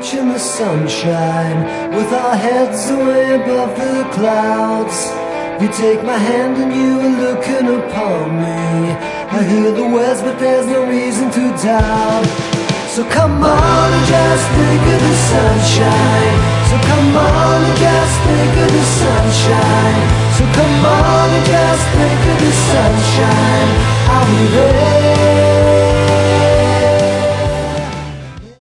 watching the sunshine with our heads way above the clouds. You take my hand and you are looking upon me. I hear the words but there's no reason to doubt. So come on and just think of the sunshine. So come on and just think of the sunshine. So come on and just think of the sunshine. I'll be there.